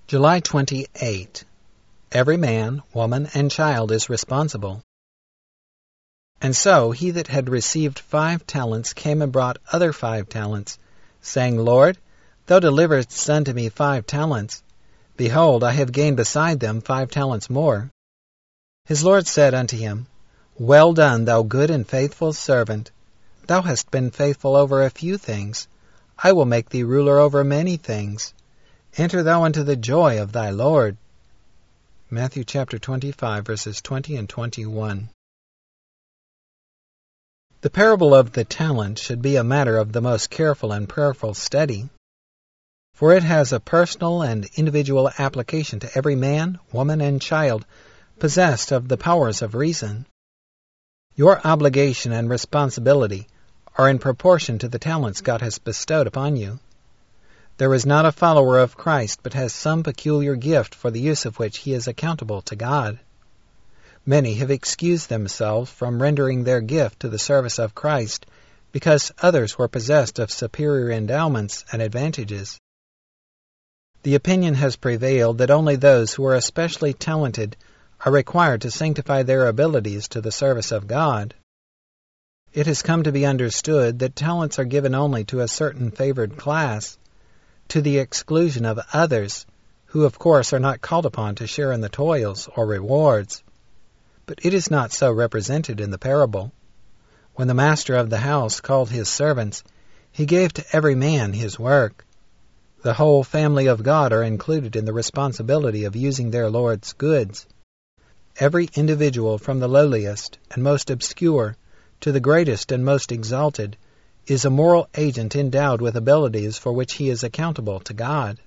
July 28. Every man, woman, and child is responsible. And so he that had received 5 talents came and brought other 5 talents, saying, Lord, thou deliveredst unto me 5 talents. Behold, I have gained beside them 5 talents more. His Lord said unto him, Well done, thou good and faithful servant. Thou hast been faithful over a few things. I will make thee ruler over many things. Enter thou into the joy of thy Lord. Matthew chapter 25, verses 20 and 21. The parable of the talent should be a matter of the most careful and prayerful study, for it has a personal and individual application to every man, woman, and child possessed of the powers of reason. Your obligation and responsibility are in proportion to the talents God has bestowed upon you. There is not a follower of Christ but has some peculiar gift for the use of which he is accountable to God. Many have excused themselves from rendering their gift to the service of Christ because others were possessed of superior endowments and advantages. The opinion has prevailed that only those who are especially talented are required to sanctify their abilities to the service of God. It has come to be understood that talents are given only to a certain favored class, to the exclusion of others, who of course are not called upon to share in the toils or rewards. But it is not so represented in the parable. When the master of the house called his servants, he gave to every man his work. The whole family of God are included in the responsibility of using their Lord's goods. Every individual, from the lowliest and most obscure to the greatest and most exalted, is a moral agent endowed with abilities for which he is accountable to God.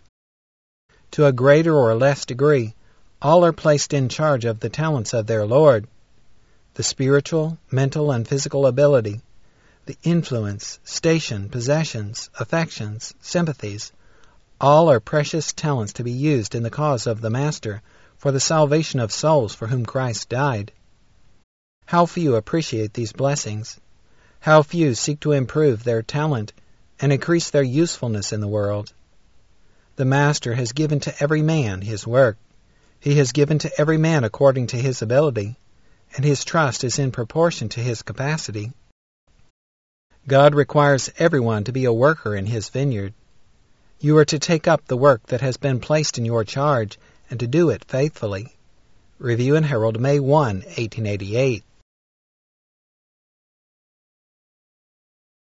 To a greater or less degree, all are placed in charge of the talents of their Lord. The spiritual, mental, and physical ability, the influence, station, possessions, affections, sympathies, all are precious talents to be used in the cause of the Master for the salvation of souls for whom Christ died. How few appreciate these blessings! How few seek to improve their talent and increase their usefulness in the world! The Master has given to every man his work. He has given to every man according to his ability, and his trust is in proportion to his capacity. God requires everyone to be a worker in his vineyard. You are to take up the work that has been placed in your charge and to do it faithfully. Review and Herald, May 1, 1888.